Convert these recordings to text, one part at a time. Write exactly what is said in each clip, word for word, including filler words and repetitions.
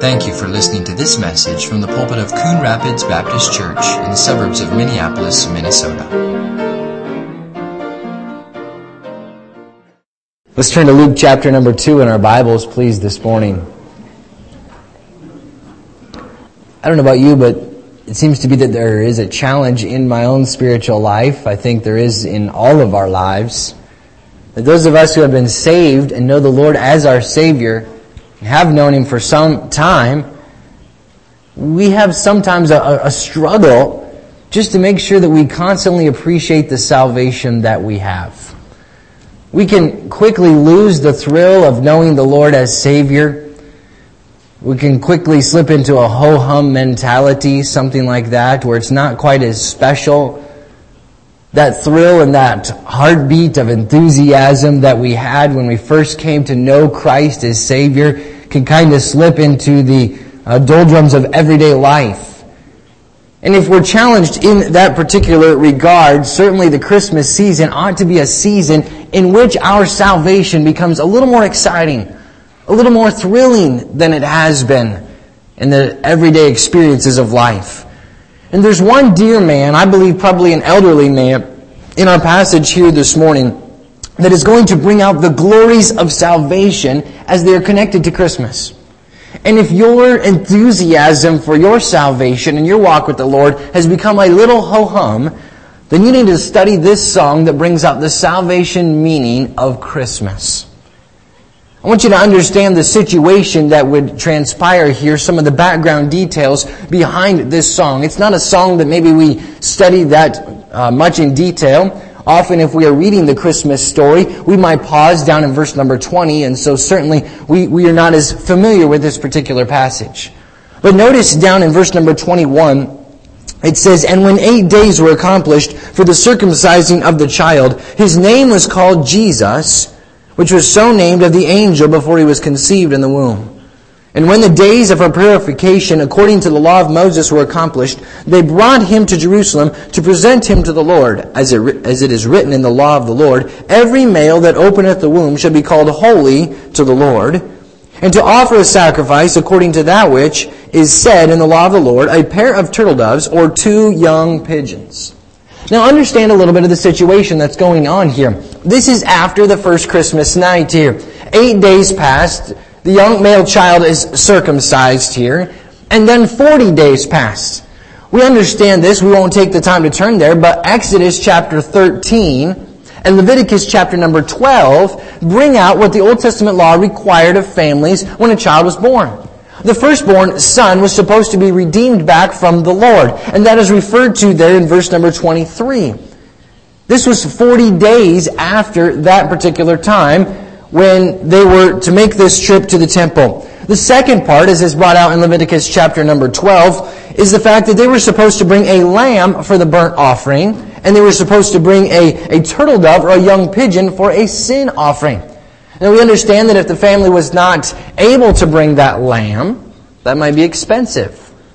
Thank you for listening to this message from the pulpit of Coon Rapids Baptist Church in the suburbs of Minneapolis, Minnesota. Let's turn to Luke chapter number two in our Bibles, please, this morning. I don't know about you, but it seems to be that there is a challenge in my own spiritual life. I think there is in all of our lives. That those of us who have been saved and know the Lord as our Savior and have known Him for some time, we have sometimes a, a struggle just to make sure that we constantly appreciate the salvation that we have. We can quickly lose the thrill of knowing the Lord as Savior. We can quickly slip into a ho-hum mentality, something like that, where it's not quite as special. That thrill and that heartbeat of enthusiasm that we had when we first came to know Christ as Savior can kind of slip into the uh, doldrums of everyday life. And if we're challenged in that particular regard, certainly the Christmas season ought to be a season in which our salvation becomes a little more exciting, a little more thrilling than it has been in the everyday experiences of life. And there's one dear man, I believe probably an elderly man, in our passage here this morning that is going to bring out the glories of salvation as they are connected to Christmas. And if your enthusiasm for your salvation and your walk with the Lord has become a little ho-hum, then you need to study this song that brings out the salvation meaning of Christmas. I want you to understand the situation that would transpire here, some of the background details behind this song. It's not a song that maybe we study that uh, much in detail. Often if we are reading the Christmas story, we might pause down in verse number twenty, and so certainly we, we are not as familiar with this particular passage. But notice down in verse number twenty-one, it says, "And when eight days were accomplished for the circumcising of the child, his name was called Jesus, which was so named of the angel before he was conceived in the womb. And when the days of her purification according to the law of Moses were accomplished, they brought him to Jerusalem to present him to the Lord. As it, as it is written in the law of the Lord, every male that openeth the womb shall be called holy to the Lord. And to offer a sacrifice according to that which is said in the law of the Lord, a pair of turtle doves or two young pigeons." Now understand a little bit of the situation that's going on here. This is after the first Christmas night here. Eight days passed. The young male child is circumcised here. And then forty days passed. We understand this. We won't take the time to turn there. But Exodus chapter thirteen and Leviticus chapter number twelve bring out what the Old Testament law required of families when a child was born. The firstborn son was supposed to be redeemed back from the Lord. And that is referred to there in verse number twenty-three. This was forty days after that particular time when they were to make this trip to the temple. The second part, as is brought out in Leviticus chapter number twelve, is the fact that they were supposed to bring a lamb for the burnt offering, and they were supposed to bring a, a turtle dove or a young pigeon for a sin offering. Now we understand that if the family was not able to bring that lamb, that might be expensive.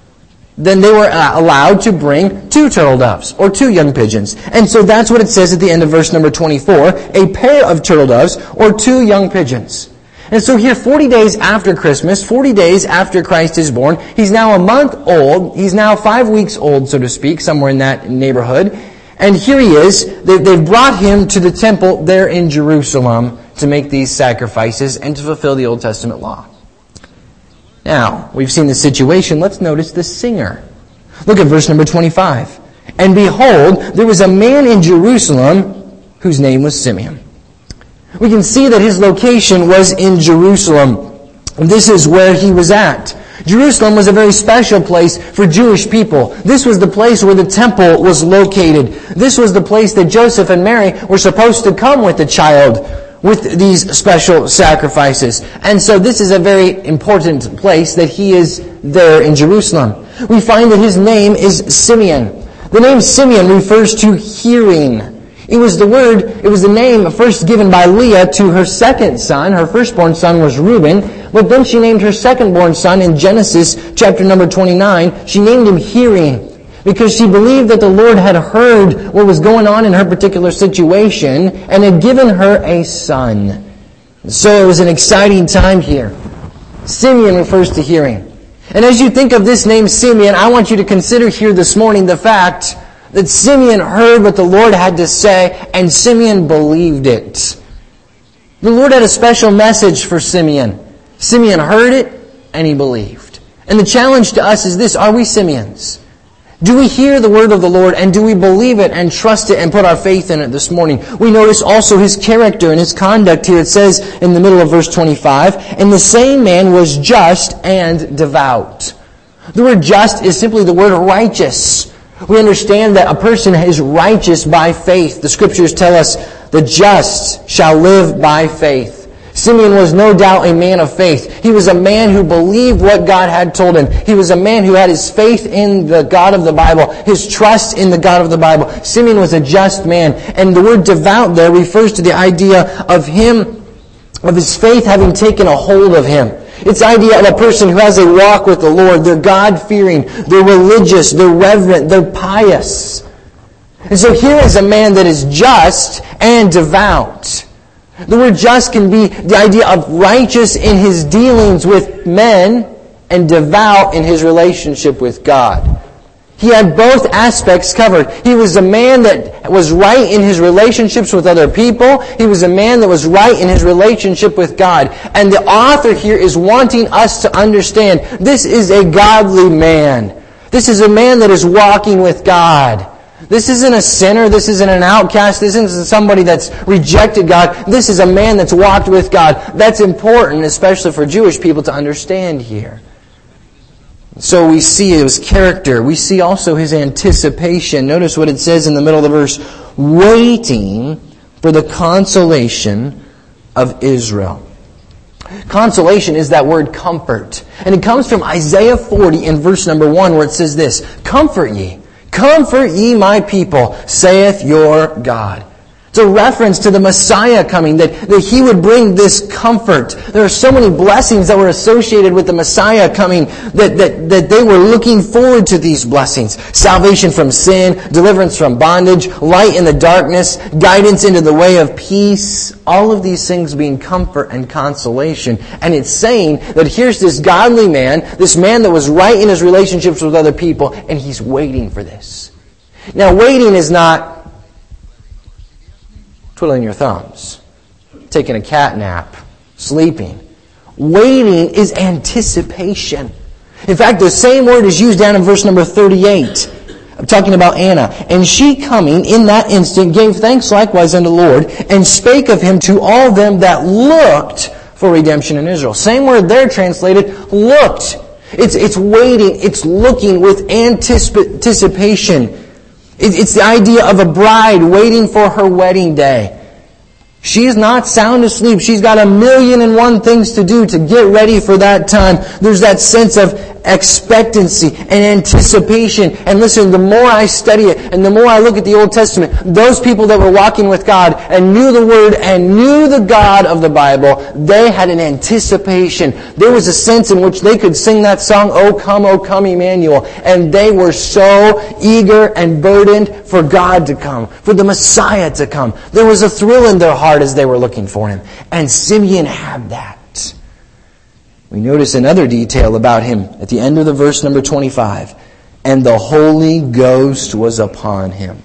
Then they were allowed to bring two turtle doves or two young pigeons. And so that's what it says at the end of verse number twenty-four, a pair of turtle doves or two young pigeons. And so here, forty days after Christmas, forty days after Christ is born, he's now a month old, he's now five weeks old, so to speak, somewhere in that neighborhood. And here he is, they've brought him to the temple there in Jerusalem to make these sacrifices and to fulfill the Old Testament law. Now, we've seen the situation. Let's notice the singer. Look at verse number twenty-five. "And behold, there was a man in Jerusalem whose name was Simeon." We can see that his location was in Jerusalem. This is where he was at. Jerusalem was a very special place for Jewish people. This was the place where the temple was located. This was the place that Joseph and Mary were supposed to come with the child with these special sacrifices. And so this is a very important place that he is there in Jerusalem. We find that his name is Simeon. The name Simeon refers to hearing. It was the word, it was the name first given by Leah to her second son. Her firstborn son was Reuben, but then she named her secondborn son in Genesis chapter number twenty-nine. She named him Hearing, because she believed that the Lord had heard what was going on in her particular situation and had given her a son. So it was an exciting time here. Simeon refers to hearing. And as you think of this name Simeon, I want you to consider here this morning the fact that Simeon heard what the Lord had to say, and Simeon believed it. The Lord had a special message for Simeon. Simeon heard it, and he believed. And the challenge to us is this: are we Simeons? Do we hear the word of the Lord, and do we believe it and trust it and put our faith in it this morning? We notice also his character and his conduct here. It says in the middle of verse twenty-five, "And the same man was just and devout." The word just is simply the word righteous. We understand that a person is righteous by faith. The Scriptures tell us, "The just shall live by faith." Simeon was no doubt a man of faith. He was a man who believed what God had told him. He was a man who had his faith in the God of the Bible, his trust in the God of the Bible. Simeon was a just man. And the word devout there refers to the idea of him, of his faith having taken a hold of him. It's the idea of a person who has a walk with the Lord. They're God-fearing, they're religious, they're reverent, they're pious. And so here is a man that is just and devout. The word just can be the idea of righteous in his dealings with men and devout in his relationship with God. He had both aspects covered. He was a man that was right in his relationships with other people. He was a man that was right in his relationship with God. And the author here is wanting us to understand this is a godly man. This is a man that is walking with God. This isn't a sinner. This isn't an outcast. This isn't somebody that's rejected God. This is a man that's walked with God. That's important, especially for Jewish people to understand here. So we see his character. We see also his anticipation. Notice what it says in the middle of the verse. Waiting for the consolation of Israel. Consolation is that word comfort. And it comes from Isaiah forty in verse number one, where it says this: "Comfort ye. Comfort ye my people, saith your God." It's a reference to the Messiah coming, that, that He would bring this comfort. There are so many blessings that were associated with the Messiah coming that, that, that they were looking forward to these blessings. Salvation from sin, deliverance from bondage, light in the darkness, guidance into the way of peace. All of these things being comfort and consolation. And it's saying that here's this godly man, this man that was right in his relationships with other people, and he's waiting for this. Now, waiting is not twiddling your thumbs, taking a cat nap, sleeping. Waiting is anticipation. In fact, the same word is used down in verse number thirty-eight. I'm talking about Anna. "And she coming in that instant gave thanks likewise unto the Lord, and spake of him to all them that looked for redemption in Israel." Same word there translated, looked. It's, it's waiting, it's looking with anticipation. It's the idea of a bride waiting for her wedding day. She's not sound asleep. She's got a million and one things to do to get ready for that time. There's that sense of expectancy and anticipation. And listen, the more I study it and the more I look at the Old Testament, those people that were walking with God and knew the Word and knew the God of the Bible, they had an anticipation. There was a sense in which they could sing that song, "O come, O come, Emmanuel." And they were so eager and burdened for God to come, for the Messiah to come. There was a thrill in their heart as they were looking for Him. And Simeon had that. We notice another detail about him at the end of the verse number twenty-five. "And the Holy Ghost was upon him."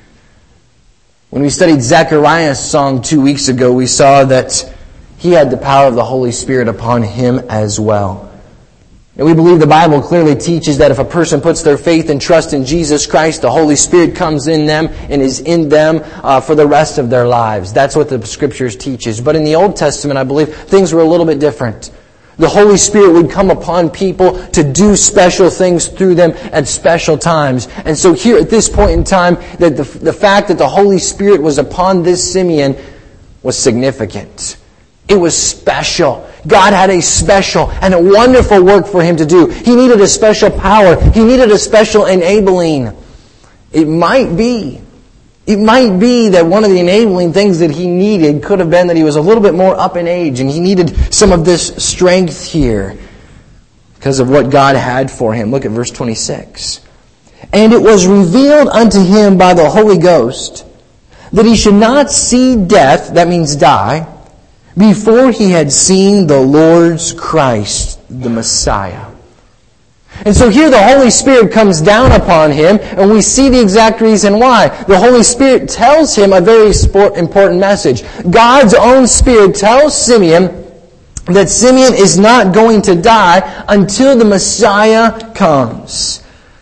When we studied Zechariah's song two weeks ago, we saw that he had the power of the Holy Spirit upon him as well. And we believe the Bible clearly teaches that if a person puts their faith and trust in Jesus Christ, the Holy Spirit comes in them and is in them uh, for the rest of their lives. That's what the Scriptures teaches. But in the Old Testament, I believe things were a little bit different. The Holy Spirit would come upon people to do special things through them at special times. And so here at this point in time, that the, the fact that the Holy Spirit was upon this Simeon was significant. It was special. God had a special and a wonderful work for him to do. He needed a special power. He needed a special enabling. It might be It might be that one of the enabling things that he needed could have been that he was a little bit more up in age and he needed some of this strength here because of what God had for him. Look at verse twenty-six. "And it was revealed unto him by the Holy Ghost that he should not see death," that means die, "before he had seen the Lord's Christ, the Messiah." And so here the Holy Spirit comes down upon him, and we see the exact reason why. The Holy Spirit tells him a very important message. God's own Spirit tells Simeon that Simeon is not going to die until the Messiah comes.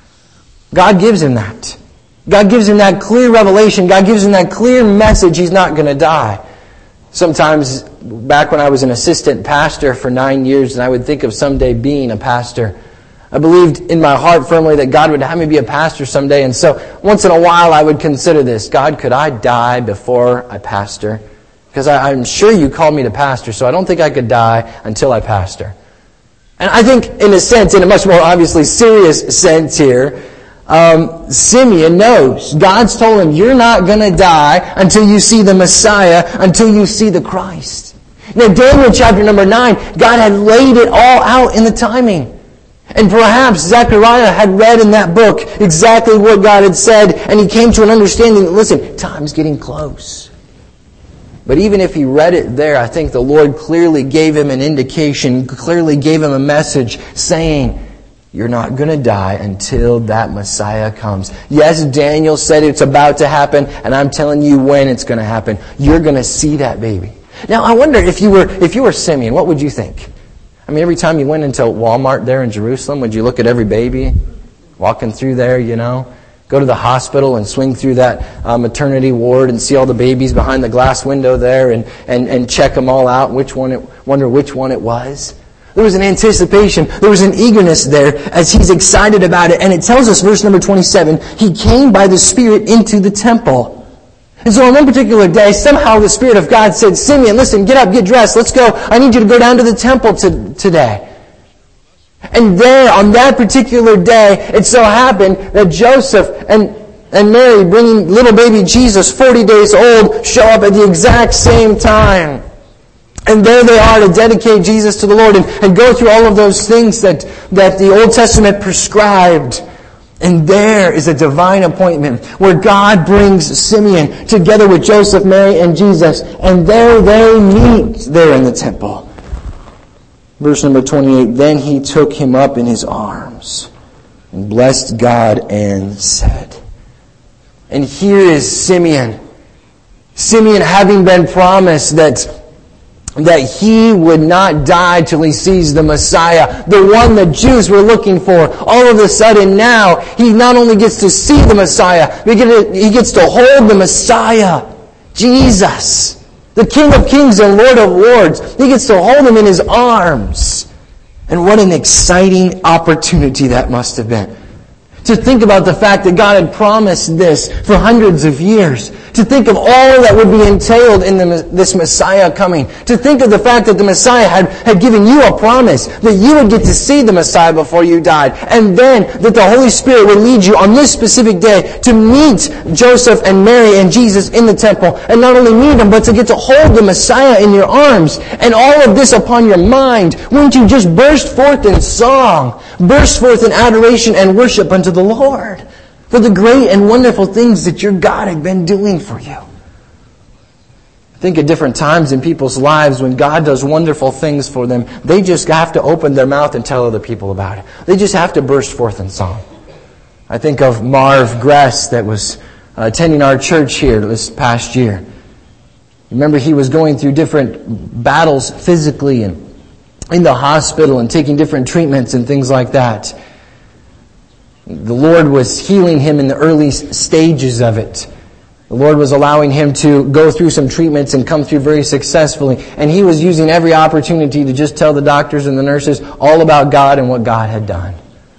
God gives him that. God gives him that clear revelation. God gives him that clear message he's not going to die. Sometimes, back when I was an assistant pastor for nine years, and I would think of someday being a pastor, I believed in my heart firmly that God would have me be a pastor someday. And so once in a while I would consider this. God, could I die before I pastor? Because I, I'm sure you called me to pastor, so I don't think I could die until I pastor. And I think in a sense, in a much more obviously serious sense here, um, Simeon knows. God's told him, you're not going to die until you see the Messiah, until you see the Christ. Now Daniel chapter number nine, God had laid it all out in the timing. And perhaps Zechariah had read in that book exactly what God had said, and he came to an understanding that, listen, time's getting close. But even if he read it there, I think the Lord clearly gave him an indication, clearly gave him a message saying, you're not going to die until that Messiah comes. Yes, Daniel said it's about to happen, and I'm telling you when it's going to happen. You're going to see that baby. Now, I wonder if you were if you were Simeon, what would you think? I mean, every time you went into Walmart there in Jerusalem, would you look at every baby walking through there, you know? Go to the hospital and swing through that uh, maternity ward and see all the babies behind the glass window there and, and, and check them all out, which one it, wonder which one it was. There was an anticipation, there was an eagerness there as he's excited about it. And it tells us, verse number twenty-seven, he came by the Spirit into the temple. And so on one particular day, somehow the Spirit of God said, Simeon, listen, get up, get dressed, let's go. I need you to go down to the temple to, today. And there, on that particular day, it so happened that Joseph and, and Mary, bringing little baby Jesus, forty days old, show up at the exact same time. And there they are to dedicate Jesus to the Lord and, and go through all of those things that, that the Old Testament prescribed. And there is a divine appointment where God brings Simeon together with Joseph, Mary, and Jesus. And there they meet there in the temple. Verse number twenty-eight, then he took him up in his arms and blessed God and said. And here is Simeon. Simeon having been promised that that he would not die till he sees the Messiah, the one the Jews were looking for. All of a sudden now, he not only gets to see the Messiah, but he gets to hold the Messiah, Jesus, the King of Kings and Lord of Lords. He gets to hold him in his arms. And what an exciting opportunity that must have been. To think about the fact that God had promised this for hundreds of years. To think of all that would be entailed in the, this Messiah coming. To think of the fact that the Messiah had, had given you a promise that you would get to see the Messiah before you died. And then that the Holy Spirit would lead you on this specific day to meet Joseph and Mary and Jesus in the temple. And not only meet them, but to get to hold the Messiah in your arms. And all of this upon your mind. Wouldn't you just burst forth in song? Burst forth in adoration and worship unto the Lord for the great and wonderful things that your God had been doing for you. I think at different times in people's lives when God does wonderful things for them, they just have to open their mouth and tell other people about it. They just have to burst forth in song. I think of Marv Gress that was uh, attending our church here this past year. Remember, he was going through different battles physically and in the hospital and taking different treatments and things like that. The Lord was healing him in the early stages of it. The Lord was allowing him to go through some treatments and come through very successfully. And he was using every opportunity to just tell the doctors and the nurses all about God and what God had done.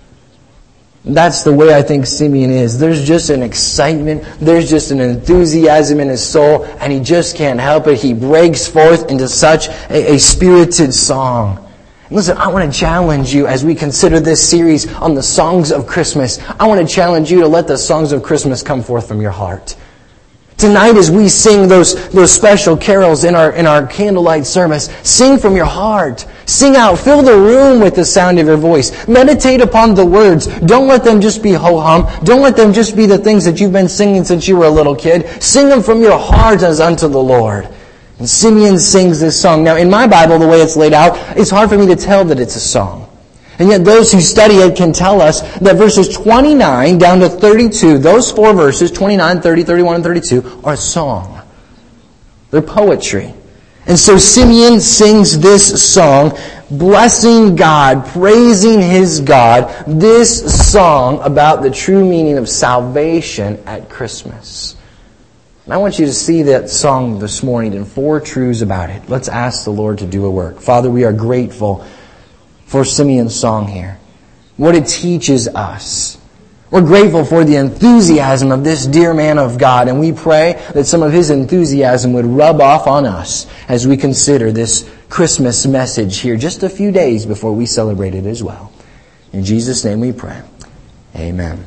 And that's the way I think Simeon is. There's just an excitement. There's just an enthusiasm in his soul. And he just can't help it. He breaks forth into such a, a spirited song. Listen, I want to challenge you as we consider this series on the songs of Christmas. I want to challenge you to let the songs of Christmas come forth from your heart. Tonight as we sing those, those special carols in our, in our candlelight service, sing from your heart. Sing out. Fill the room with the sound of your voice. Meditate upon the words. Don't let them just be ho-hum. Don't let them just be the things that you've been singing since you were a little kid. Sing them from your heart as unto the Lord. And Simeon sings this song. Now, in my Bible, the way it's laid out, it's hard for me to tell that it's a song. And yet those who study it can tell us that verses twenty-nine down to thirty-two, those four verses, twenty-nine, thirty, thirty-one, and thirty-two, are a song. They're poetry. And so Simeon sings this song, blessing God, praising his God, this song about the true meaning of salvation at Christmas. And I want you to see that song this morning and four truths about it. Let's ask the Lord to do a work. Father, we are grateful for Simeon's song here, what it teaches us. We're grateful for the enthusiasm of this dear man of God, and we pray that some of his enthusiasm would rub off on us as we consider this Christmas message here just a few days before we celebrate it as well. In Jesus' name we pray. Amen.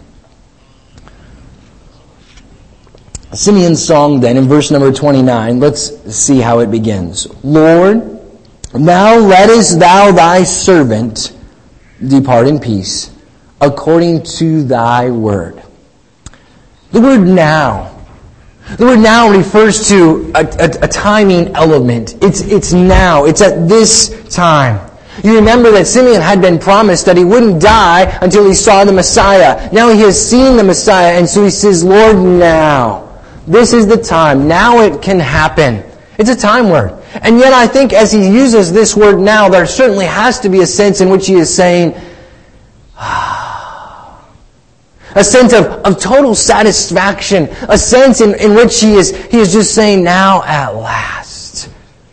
Simeon's song then, in verse number twenty-nine, let's see how it begins. Lord, now lettest thou thy servant depart in peace, according to thy word. The word now. The word now refers to a, a, a timing element. It's, it's now. It's at this time. You remember that Simeon had been promised that he wouldn't die until he saw the Messiah. Now he has seen the Messiah, and so he says, Lord, now. This is the time. Now it can happen. It's a time word. And yet I think as he uses this word now, there certainly has to be a sense in which he is saying, a sense of, of total satisfaction, a sense in, in which he is, he is just saying, now at last.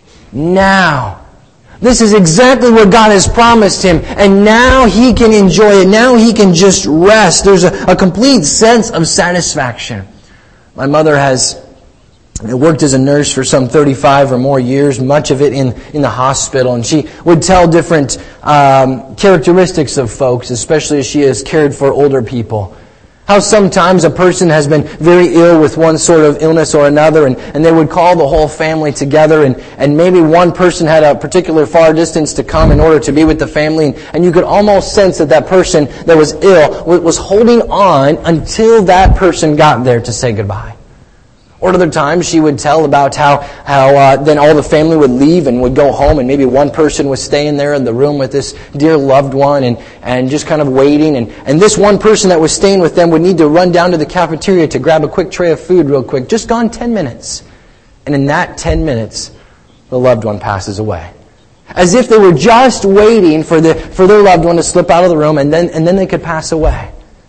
Now. This is exactly what God has promised him, and now he can enjoy it. Now he can just rest. There's a, a complete sense of satisfaction. My mother has worked as a nurse for some thirty-five or more years, much of it in, in the hospital. And she would tell different um, characteristics of folks, especially as she has cared for older people. How sometimes a person has been very ill with one sort of illness or another, and, and they would call the whole family together, and, and maybe one person had a particular far distance to come in order to be with the family, and, and you could almost sense that that person that was ill was holding on until that person got there to say goodbye. Or at other times, she would tell about how how uh, then all the family would leave and would go home, and maybe one person was staying there in the room with this dear loved one and, and just kind of waiting. And, and this one person that was staying with them would need to run down to the cafeteria to grab a quick tray of food real quick. Just gone ten minutes. And in that ten minutes, the loved one passes away. As if they were just waiting for the for their loved one to slip out of the room, and then and then they could pass away.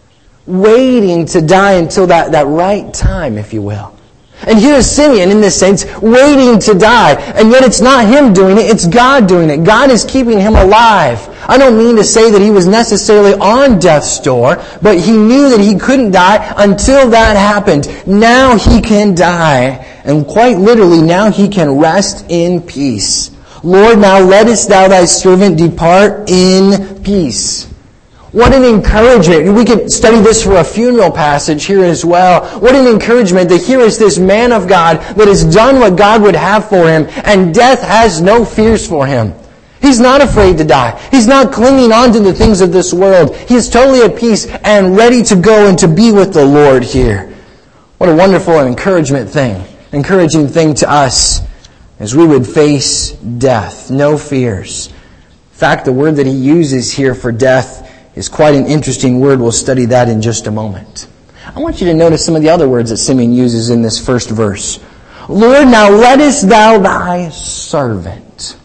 Waiting to die until that, that right time, if you will. And here is Simeon, in this sense, waiting to die. And yet it's not him doing it, it's God doing it. God is keeping him alive. I don't mean to say that he was necessarily on death's door, but he knew that he couldn't die until that happened. Now he can die. And quite literally, now he can rest in peace. Lord, now lettest thou thy servant depart in peace. What an encouragement. We could study this for a funeral passage here as well. What an encouragement that here is this man of God that has done what God would have for him, and death has no fears for him. He's not afraid to die. He's not clinging on to the things of this world. He is totally at peace and ready to go and to be with the Lord here. What a wonderful and encouragement thing, encouraging thing to us as we would face death. No fears. In fact, the word that he uses here for death is quite an interesting word. We'll study that in just a moment. I want you to notice some of the other words that Simeon uses in this first verse. Lord, now lettest thou thy servant.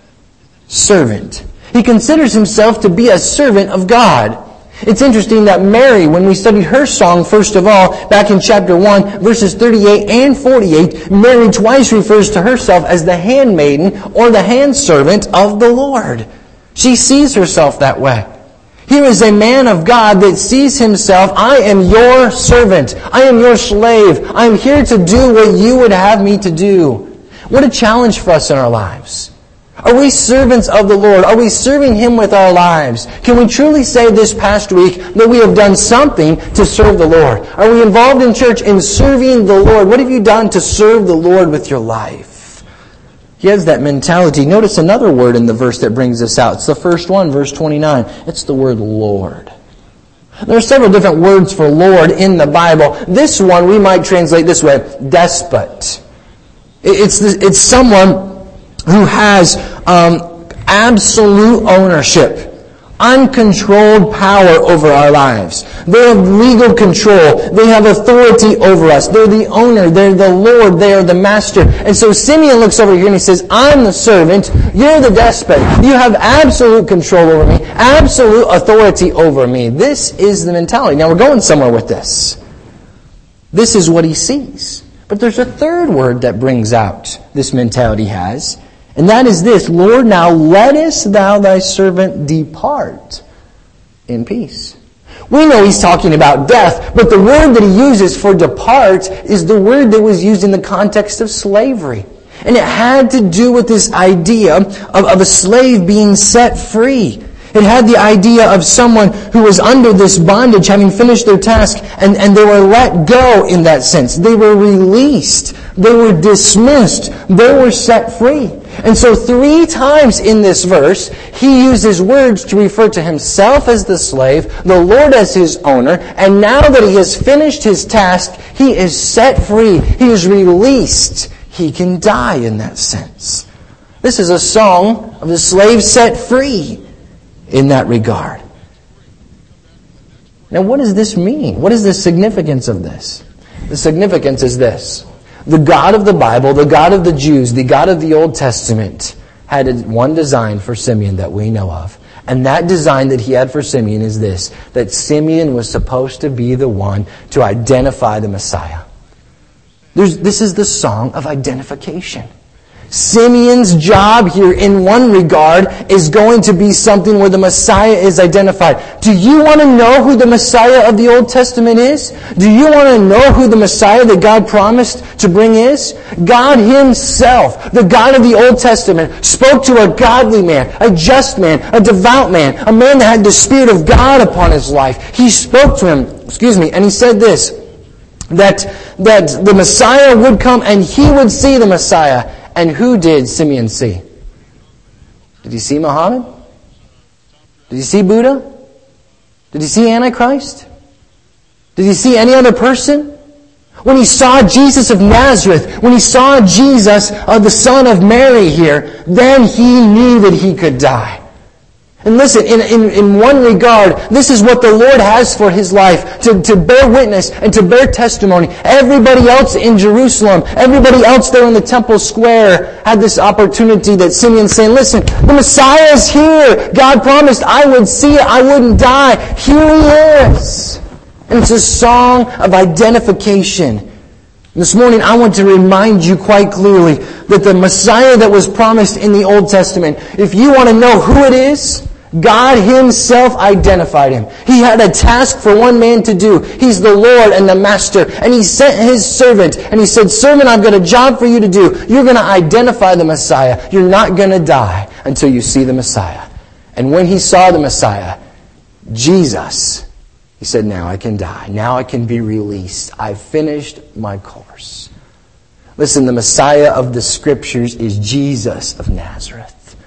Servant. He considers himself to be a servant of God. It's interesting that Mary, when we studied her song, first of all, back in chapter one, verses thirty-eight and forty-eight, Mary twice refers to herself as the handmaiden or the handservant of the Lord. She sees herself that way. Here is a man of God that sees himself, I am your servant. I am your slave. I am here to do what you would have me to do. What a challenge for us in our lives. Are we servants of the Lord? Are we serving Him with our lives? Can we truly say this past week that we have done something to serve the Lord? Are we involved in church in serving the Lord? What have you done to serve the Lord with your life? He has that mentality. Notice another word in the verse that brings this out. It's the first one, verse twenty-nine. It's the word Lord. There are several different words for Lord in the Bible. This one we might translate this way, despot. It's, it's someone who has um, absolute ownership. uncontrolled power over our lives. They have legal control. They have authority over us. They're the owner. They're the Lord. They are the master. And so Simeon looks over here and he says, I'm the servant. You're the despot. You have absolute control over me. Absolute authority over me. This is the mentality. Now we're going somewhere with this. This is what he sees. But there's a third word that brings out this mentality he has. And that is this, Lord, now lettest thou thy servant depart in peace. We know he's talking about death, but the word that he uses for depart is the word that was used in the context of slavery. And it had to do with this idea of, of a slave being set free. It had the idea of someone who was under this bondage, having finished their task, and, and they were let go in that sense. They were released. They were dismissed. They were set free. And so three times in this verse, he uses words to refer to himself as the slave, the Lord as his owner, and now that he has finished his task, he is set free. He is released. He can die in that sense. This is a song of the slave set free in that regard. Now, what does this mean? What is the significance of this? The significance is this. The God of the Bible, the God of the Jews, the God of the Old Testament had one design for Simeon that we know of. And that design that he had for Simeon is this, that Simeon was supposed to be the one to identify the Messiah. There's, this is the song of identification. Simeon's job here, in one regard, is going to be something where the Messiah is identified. Do you want to know who the Messiah of the Old Testament is? Do you want to know who the Messiah that God promised to bring is? God Himself, the God of the Old Testament, spoke to a godly man, a just man, a devout man, a man that had the Spirit of God upon his life. He spoke to him, excuse me, and he said this, that, that the Messiah would come and he would see the Messiah. And who did Simeon see? Did he see Muhammad? Did he see Buddha? Did he see Antichrist? Did he see any other person? When he saw Jesus of Nazareth, when he saw Jesus, uh, the son of Mary here, then he knew that he could die. And listen, in, in, in one regard, this is what the Lord has for His life, to, to bear witness and to bear testimony. Everybody else in Jerusalem, everybody else there in the temple square had this opportunity that Simeon's saying, listen, the Messiah is here. God promised I would see it, I wouldn't die. Here He is. And it's a song of identification. This morning I want to remind you quite clearly that the Messiah that was promised in the Old Testament, if you want to know who it is, God Himself identified Him. He had a task for one man to do. He's the Lord and the Master. And He sent His servant. And He said, servant, I've got a job for you to do. You're going to identify the Messiah. You're not going to die until you see the Messiah. And when He saw the Messiah, Jesus, He said, now I can die. Now I can be released. I've finished my course. Listen, the Messiah of the Scriptures is Jesus of Nazareth.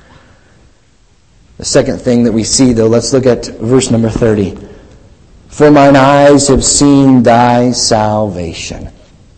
The second thing that we see, though, let's look at verse number thirty. For mine eyes have seen thy salvation.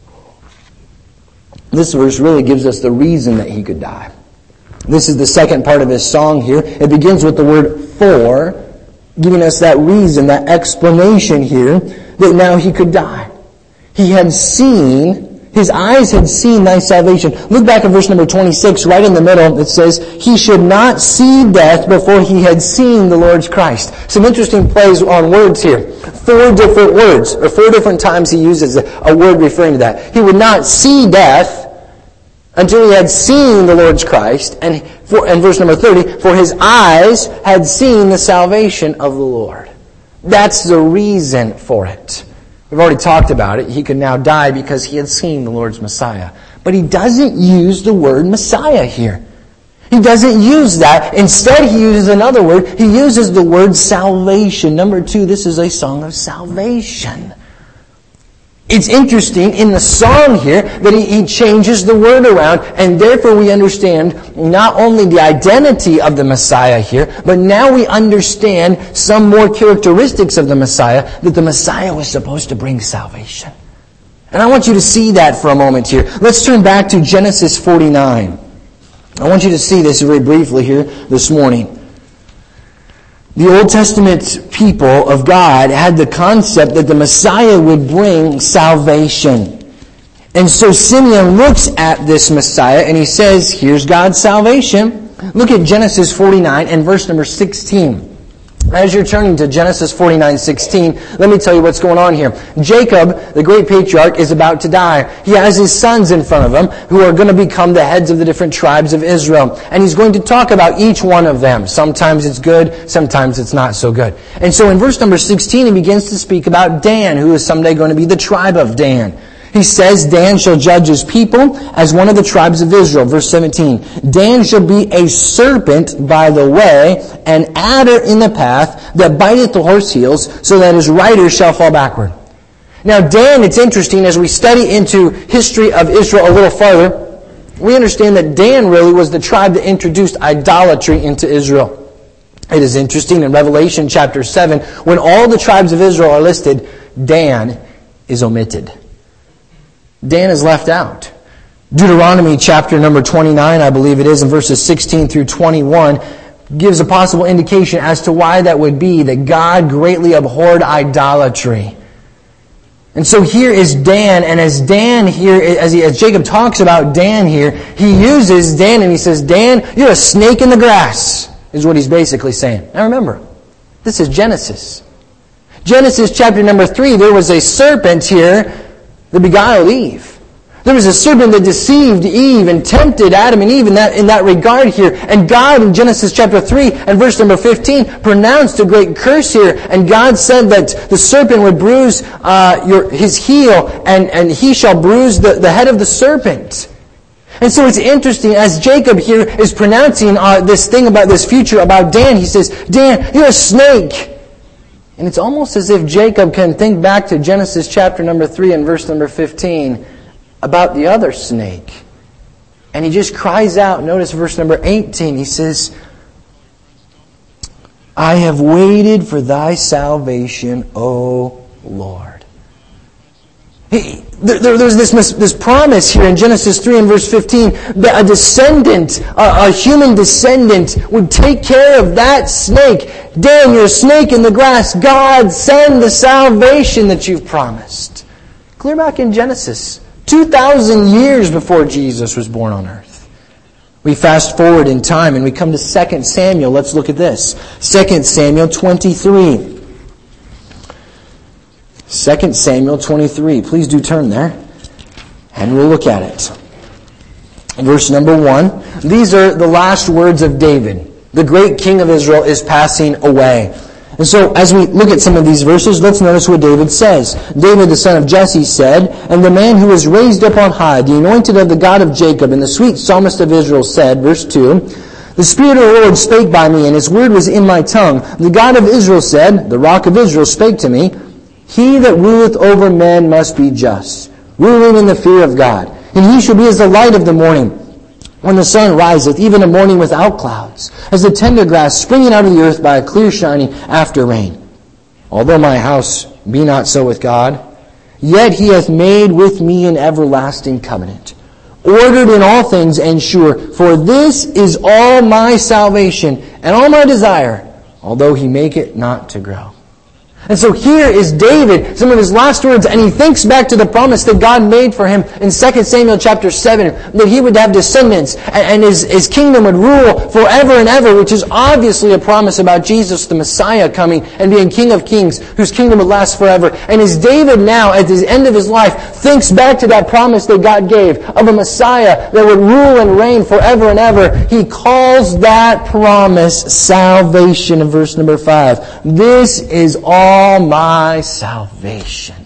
This verse really gives us the reason that he could die. This is the second part of his song here. It begins with the word for, giving us that reason, that explanation here, that now he could die. He had seen, his eyes had seen thy salvation. Look back at verse number twenty-six, right in the middle. It says, he should not see death before he had seen the Lord's Christ. Some interesting plays on words here. Four different words, or four different times he uses a, a word referring to that. He would not see death until he had seen the Lord's Christ. And, for, and verse number thirty, for his eyes had seen the salvation of the Lord. That's the reason for it. We've already talked about it. He could now die because he had seen the Lord's Messiah. But he doesn't use the word Messiah here. He doesn't use that. Instead, he uses another word. He uses the word salvation. Number two, this is a song of salvation. It's interesting in the song here that he, he changes the word around, and therefore we understand not only the identity of the Messiah here, but now we understand some more characteristics of the Messiah, that the Messiah was supposed to bring salvation. And I want you to see that for a moment here. Let's turn back to Genesis forty-nine. I want you to see this very briefly here this morning. The Old Testament people of God had the concept that the Messiah would bring salvation. And so Simeon looks at this Messiah and he says, here's God's salvation. Look at Genesis forty-nine and verse number sixteen. As you're turning to Genesis forty-nine sixteen, let me tell you what's going on here. Jacob, the great patriarch, is about to die. He has his sons in front of him who are going to become the heads of the different tribes of Israel. And he's going to talk about each one of them. Sometimes it's good, sometimes it's not so good. And so in verse number sixteen, he begins to speak about Dan, who is someday going to be the tribe of Dan. He says, Dan shall judge his people as one of the tribes of Israel. Verse seventeen, Dan shall be a serpent by the way, an adder in the path that biteth the horse heels, so that his rider shall fall backward. Now Dan, it's interesting, as we study into history of Israel a little farther, we understand that Dan really was the tribe that introduced idolatry into Israel. It is interesting, in Revelation chapter seven, when all the tribes of Israel are listed, Dan is omitted. Dan is left out. Deuteronomy chapter number twenty-nine, I believe it is, in verses sixteen through twenty-one, gives a possible indication as to why that would be, that God greatly abhorred idolatry. And so here is Dan, and as Dan here, as, he, as Jacob talks about Dan here, he uses Dan and he says, Dan, you're a snake in the grass, is what he's basically saying. Now remember, this is Genesis. Genesis chapter number three, there was a serpent here that beguiled Eve. There was a serpent that deceived Eve and tempted Adam and Eve in that, in that regard here. And God in Genesis chapter three and verse number fifteen pronounced a great curse here. And God said that the serpent would bruise uh, your, his heel and, and he shall bruise the, the head of the serpent. And so it's interesting, as Jacob here is pronouncing uh, this thing about this future about Dan, he says, Dan, you're a snake. And it's almost as if Jacob can think back to Genesis chapter number three and verse number fifteen about the other snake. And he just cries out, notice verse number eighteen, he says, I have waited for thy salvation, O Lord. He, there, there's this, this promise here in Genesis three and verse fifteen that a descendant, a, a human descendant, would take care of that snake. Dan, you're a snake in the grass. God, send the salvation that you've promised. Clear back in Genesis, two thousand years before Jesus was born on earth. We fast forward in time and we come to Second Samuel. Let's look at this. Second Samuel twenty-three. Second Samuel twenty-three. Please do turn there. And we'll look at it. Verse number one. These are the last words of David. The great king of Israel is passing away. And so as we look at some of these verses, let's notice what David says. David, the son of Jesse, said, and the man who was raised up on high, the anointed of the God of Jacob, and the sweet psalmist of Israel said, verse two, the Spirit of the Lord spake by me, and His word was in my tongue. The God of Israel said, the Rock of Israel spake to me, he that ruleth over men must be just, ruling in the fear of God. And he shall be as the light of the morning, when the sun riseth, even a morning without clouds, as the tender grass springing out of the earth by a clear shining after rain. Although my house be not so with God, yet He hath made with me an everlasting covenant, ordered in all things and sure. For this is all my salvation and all my desire, although He make it not to grow. And so here is David, some of his last words, and he thinks back to the promise that God made for him in Second Samuel chapter seven, that he would have descendants and his, his kingdom would rule forever and ever, which is obviously a promise about Jesus, the Messiah, coming and being King of Kings, whose kingdom would last forever. And as David now, at the end of his life, thinks back to that promise that God gave of a Messiah that would rule and reign forever and ever, he calls that promise salvation in verse number five. This is all All my salvation.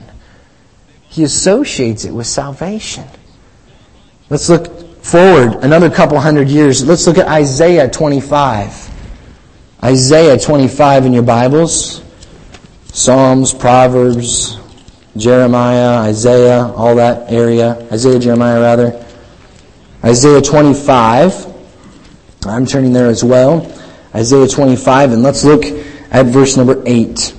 He associates it with salvation. Let's look forward another couple hundred years. Let's look at Isaiah twenty-five. Isaiah twenty-five in your Bibles. Psalms, Proverbs, Jeremiah, Isaiah, all that area. Isaiah, Jeremiah rather. Isaiah twenty-five. I'm turning there as well. Isaiah twenty-five, and let's look at verse number eight.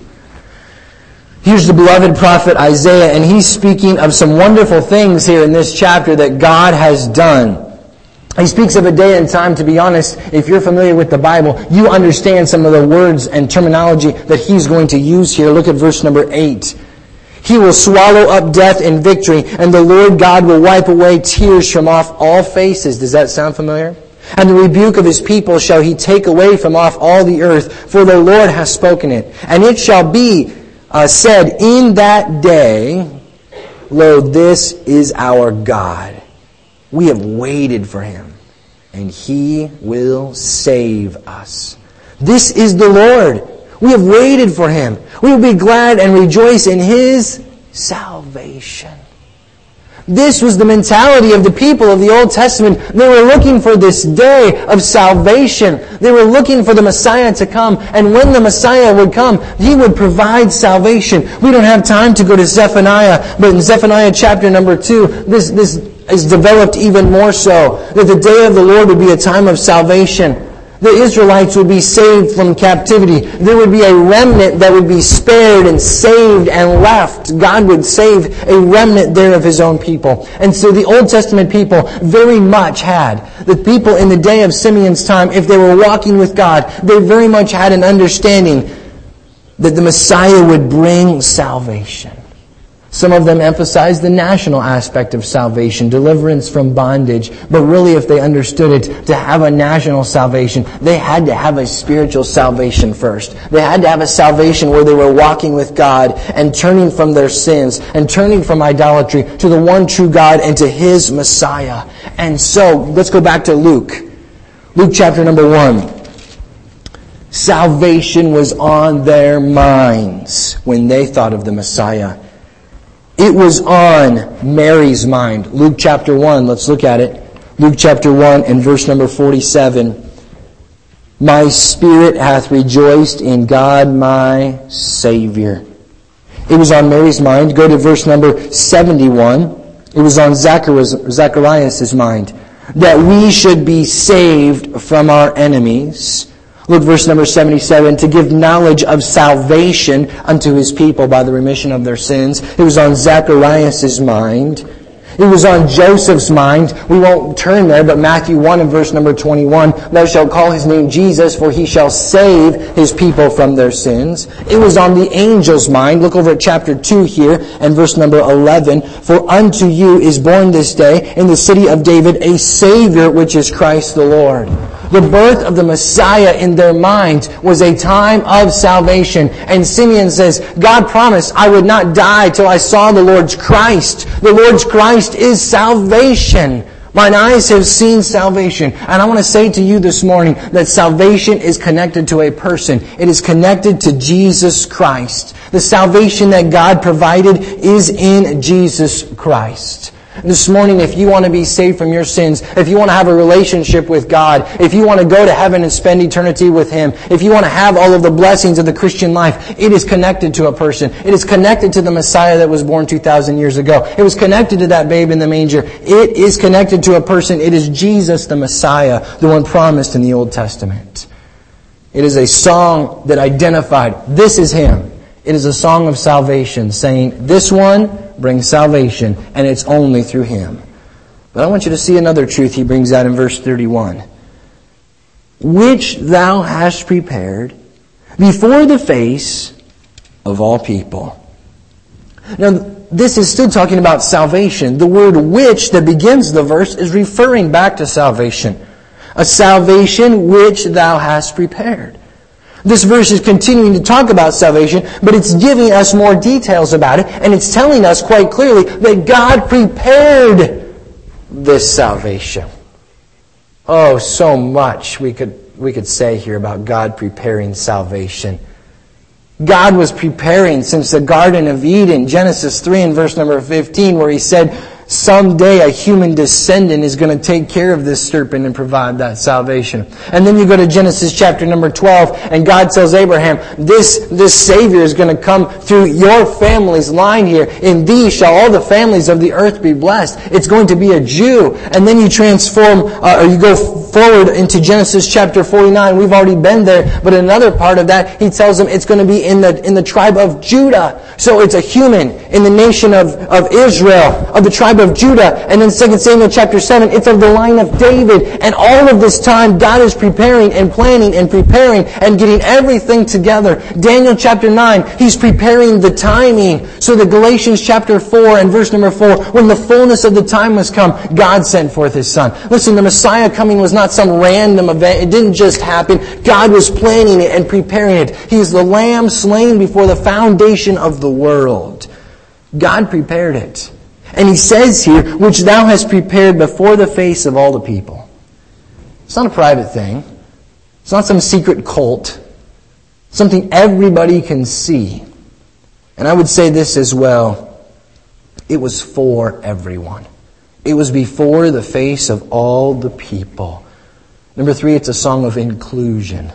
Here's the beloved prophet Isaiah, and he's speaking of some wonderful things here in this chapter that God has done. He speaks of a day and time. To be honest, if you're familiar with the Bible, you understand some of the words and terminology that he's going to use here. Look at verse number eight. He will swallow up death in victory, and the Lord God will wipe away tears from off all faces. Does that sound familiar? And the rebuke of his people shall he take away from off all the earth, for the Lord has spoken it. And it shall be uh, said in that day, lo, this is our God. We have waited for him, and he will save us. This is the Lord. We have waited for him. We will be glad and rejoice in his salvation. This was the mentality of the people of the Old Testament. They were looking for this day of salvation. They were looking for the Messiah to come. And when the Messiah would come, he would provide salvation. We don't have time to go to Zephaniah, but in Zephaniah chapter number two, this, this is developed even more so. That the day of the Lord would be a time of salvation. The Israelites would be saved from captivity. There would be a remnant that would be spared and saved and left. God would save a remnant there of his own people. And so the Old Testament people very much had, the people in the day of Simeon's time, if they were walking with God, they very much had an understanding that the Messiah would bring salvation. Some of them emphasize the national aspect of salvation, deliverance from bondage. But really, if they understood it, to have a national salvation, they had to have a spiritual salvation first. They had to have a salvation where they were walking with God and turning from their sins and turning from idolatry to the one true God and to his Messiah. And so, let's go back to Luke. Luke chapter number one. Salvation was on their minds when they thought of the Messiah. It was on Mary's mind. Luke chapter one, let's look at it. Luke chapter one and verse number forty-seven. My spirit hath rejoiced in God my Savior. It was on Mary's mind. Go to verse number seventy-one. It was on Zacharias' mind. That we should be saved from our enemies. Look, verse number seventy-seven, to give knowledge of salvation unto his people by the remission of their sins. It was on Zacharias' mind. It was on Joseph's mind. We won't turn there, but Matthew one and verse number twenty-one, thou shalt call his name Jesus, for he shall save his people from their sins. It was on the angel's mind. Look over at chapter two here and verse number eleven. For unto you is born this day in the city of David a Savior, which is Christ the Lord. The birth of the Messiah in their minds was a time of salvation. And Simeon says, God promised I would not die till I saw the Lord's Christ. The Lord's Christ is salvation. Mine eyes have seen salvation. And I want to say to you this morning that salvation is connected to a person. It is connected to Jesus Christ. The salvation that God provided is in Jesus Christ. This morning, if you want to be saved from your sins, if you want to have a relationship with God, if you want to go to heaven and spend eternity with him, if you want to have all of the blessings of the Christian life, it is connected to a person. It is connected to the Messiah that was born two thousand years ago. It was connected to that babe in the manger. It is connected to a person. It is Jesus the Messiah, the one promised in the Old Testament. It is a song that identified, this is him. It is a song of salvation saying, this one brings salvation, and it's only through him. But I want you to see another truth he brings out in verse thirty-one. Which thou hast prepared before the face of all people. Now, this is still talking about salvation. The word which that begins the verse is referring back to salvation. A salvation which thou hast prepared. This verse is continuing to talk about salvation, but it's giving us more details about it, and it's telling us quite clearly that God prepared this salvation. Oh, so much we could we could say here about God preparing salvation. God was preparing since the Garden of Eden, Genesis three and verse number fifteen, where he said, someday a human descendant is going to take care of this serpent and provide that salvation. And then you go to Genesis chapter number twelve, and God tells Abraham, this, this Savior is going to come through your family's line here. In thee shall all the families of the earth be blessed. It's going to be a Jew. And then you transform, uh, or you go forward into Genesis chapter forty-nine. We've already been there, but another part of that, he tells them it's going to be in the in the tribe of Judah. So it's a human in the nation of, of Israel, of the tribe of Judah. And in Second Samuel chapter seven, it's of the line of David. And all of this time, God is preparing and planning and preparing and getting everything together. Daniel chapter nine, he's preparing the timing. So that Galatians chapter four and verse number four, when the fullness of the time was come, God sent forth His Son. Listen, the Messiah coming was not some random event. It didn't just happen. God was planning it and preparing it. He is the Lamb slain before the foundation of the world. God prepared it. And He says here, which thou hast prepared before the face of all the people. It's not a private thing. It's not some secret cult. Something everybody can see. And I would say this as well. It was for everyone. It was before the face of all the people. Number three, it's a song of inclusion.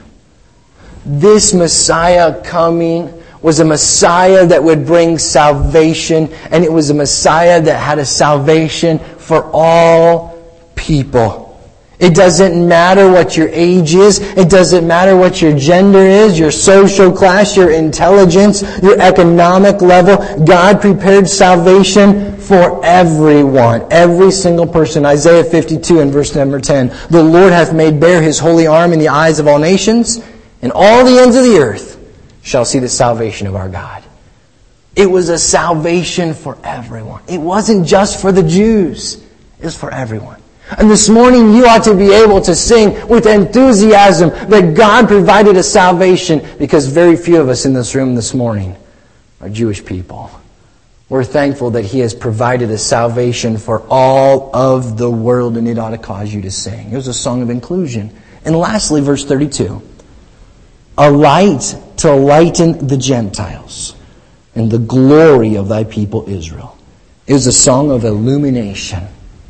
This Messiah coming was a Messiah that would bring salvation, and it was a Messiah that had a salvation for all people. It doesn't matter what your age is. It doesn't matter what your gender is, your social class, your intelligence, your economic level. God prepared salvation for everyone. Every single person. Isaiah fifty-two and verse number ten. The Lord hath made bare His holy arm in the eyes of all nations, and all the ends of the earth shall see the salvation of our God. It was a salvation for everyone. It wasn't just for the Jews. It was for everyone. And this morning you ought to be able to sing with enthusiasm that God provided a salvation, because very few of us in this room this morning are Jewish people. We're thankful that He has provided a salvation for all of the world, and it ought to cause you to sing. It was a song of inclusion. And lastly, verse thirty-two. A light to lighten the Gentiles and the glory of thy people Israel. It was a song of illumination.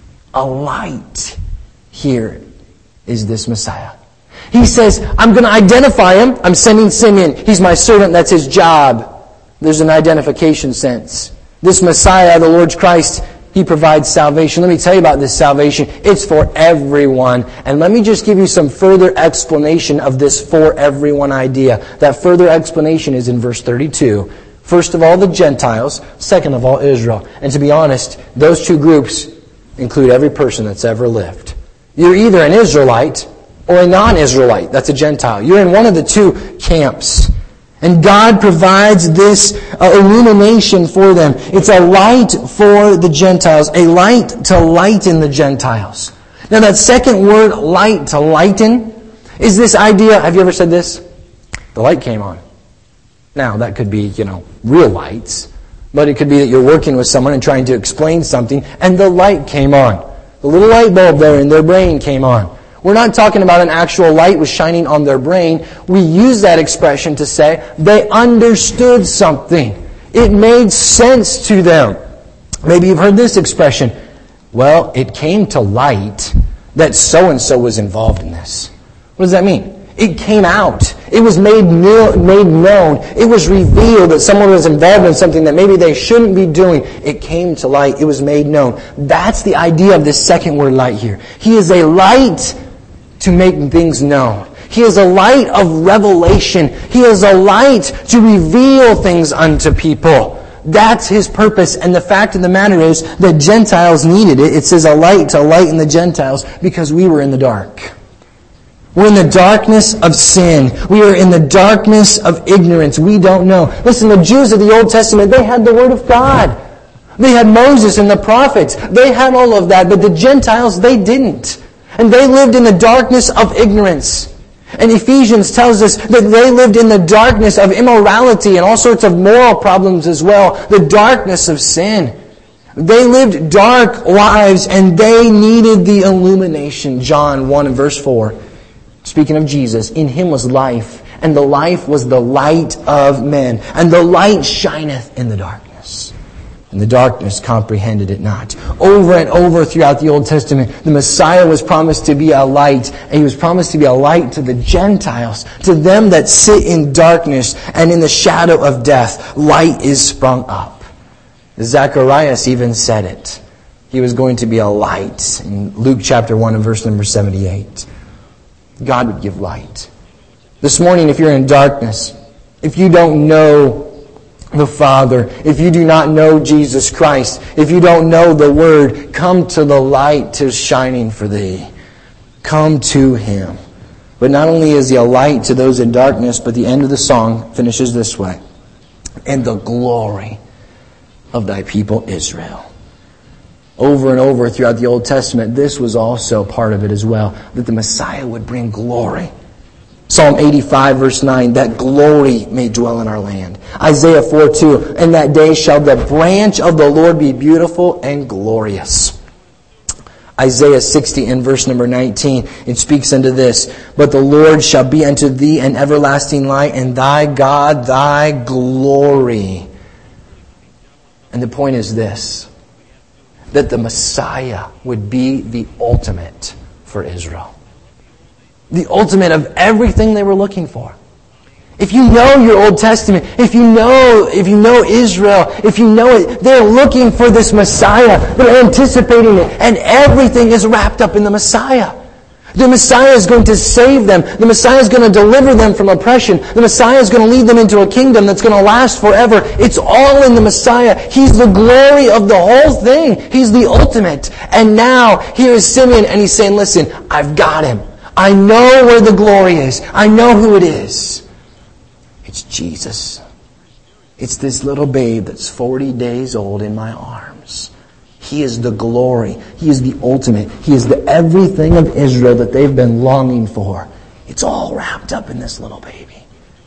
A light. Here is this Messiah. He says, I'm going to identify Him. I'm sending Simeon. He's my servant. That's his job. There's an identification sense. This Messiah, the Lord Christ, He provides salvation. Let me tell you about this salvation. It's for everyone. And let me just give you some further explanation of this for everyone idea. That further explanation is in verse thirty-two. First of all, the Gentiles. Second of all, Israel. And to be honest, those two groups include every person that's ever lived. You're either an Israelite or a non-Israelite. That's a Gentile. You're in one of the two camps. And God provides this uh, illumination for them. It's a light for the Gentiles. A light to lighten the Gentiles. Now that second word, light, to lighten, is this idea, have you ever said this? The light came on. Now that could be, you know, real lights. But it could be that you're working with someone and trying to explain something, and the light came on. The little light bulb there in their brain came on. We're not talking about an actual light was shining on their brain. We use that expression to say they understood something. It made sense to them. Maybe you've heard this expression. Well, it came to light that so-and-so was involved in this. What does that mean? It came out. It was made new, made known. It was revealed that someone was involved in something that maybe they shouldn't be doing. It came to light. It was made known. That's the idea of this second word, light, here. He is a light to make things known. He is a light of revelation. He is a light to reveal things unto people. That's His purpose. And the fact of the matter is that Gentiles needed it. It says a light to lighten the Gentiles because we were in the dark. We're in the darkness of sin. We are in the darkness of ignorance. We don't know. Listen, the Jews of the Old Testament, they had the Word of God. They had Moses and the prophets. They had all of that. But the Gentiles, they didn't. And they lived in the darkness of ignorance. And Ephesians tells us that they lived in the darkness of immorality and all sorts of moral problems as well. The darkness of sin. They lived dark lives and they needed the illumination. John one and verse four. Speaking of Jesus, in Him was life, and the life was the light of men. And the light shineth in the darkness, and the darkness comprehended it not. Over and over throughout the Old Testament, the Messiah was promised to be a light, and He was promised to be a light to the Gentiles, to them that sit in darkness and in the shadow of death. Light is sprung up. Zacharias even said it. He was going to be a light in Luke chapter one and verse number seventy-eight. God would give light. This morning, if you're in darkness, if you don't know the Father, if you do not know Jesus Christ, if you don't know the Word, come to the light 'tis shining for thee. Come to Him. But not only is He a light to those in darkness, but the end of the song finishes this way. And the glory of thy people Israel. Over and over throughout the Old Testament, this was also part of it as well, that the Messiah would bring glory. Psalm eighty-five verse nine, that glory may dwell in our land. Isaiah four two, in that day shall the branch of the Lord be beautiful and glorious. Isaiah sixty and verse number nineteen, it speaks unto this, but the Lord shall be unto thee an everlasting light, and thy God thy glory. And the point is this, that the Messiah would be the ultimate for Israel. The ultimate of everything they were looking for. If you know your Old Testament, if you know, if you know Israel, if you know it, they're looking for this Messiah. They're anticipating it. And everything is wrapped up in the Messiah. The Messiah is going to save them. The Messiah is going to deliver them from oppression. The Messiah is going to lead them into a kingdom that's going to last forever. It's all in the Messiah. He's the glory of the whole thing. He's the ultimate. And now, here is Simeon, and he's saying, listen, I've got him. I know where the glory is. I know who it is. It's Jesus. It's this little babe that's forty days old in my arms. He is the glory. He is the ultimate. He is the everything of Israel that they've been longing for. It's all wrapped up in this little baby.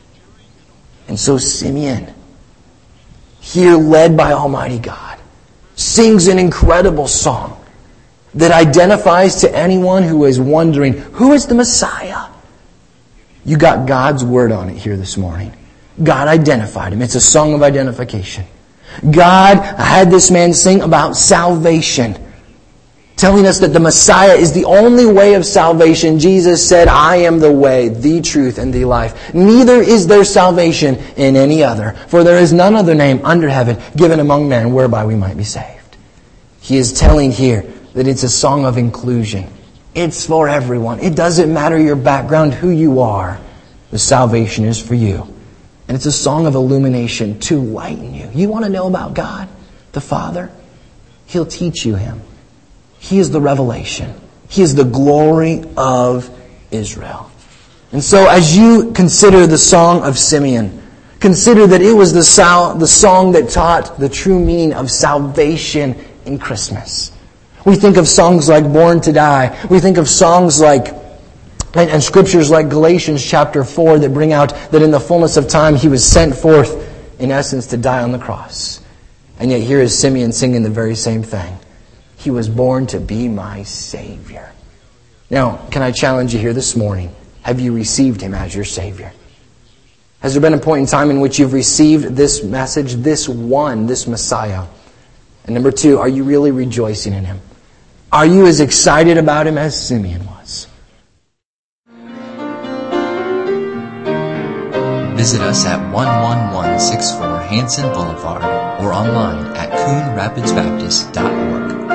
And so Simeon, here led by Almighty God, sings an incredible song that identifies to anyone who is wondering, who is the Messiah? You got God's word on it here this morning. God identified him. It's a song of identification. God had this man sing about salvation, telling us that the Messiah is the only way of salvation. Jesus said, I am the way, the truth, and the life. Neither is there salvation in any other, for there is none other name under heaven given among men whereby we might be saved. He is telling here that it's a song of inclusion. It's for everyone. It doesn't matter your background, who you are. The salvation is for you. And it's a song of illumination to lighten you. You want to know about God, the Father? He'll teach you Him. He is the revelation. He is the glory of Israel. And so as you consider the song of Simeon, consider that it was the, sal- the song that taught the true meaning of salvation in Christmas. We think of songs like Born to Die. We think of songs like, and, and scriptures like Galatians chapter four that bring out that in the fullness of time He was sent forth, in essence, to die on the cross. And yet here is Simeon singing the very same thing. He was born to be my Savior. Now, can I challenge you here this morning? Have you received Him as your Savior? Has there been a point in time in which you've received this message, this one, this Messiah? And number two, are you really rejoicing in Him? Are you as excited about Him as Simeon was? Visit us at one one one six four Hanson Boulevard or online at coon rapids baptist dot org.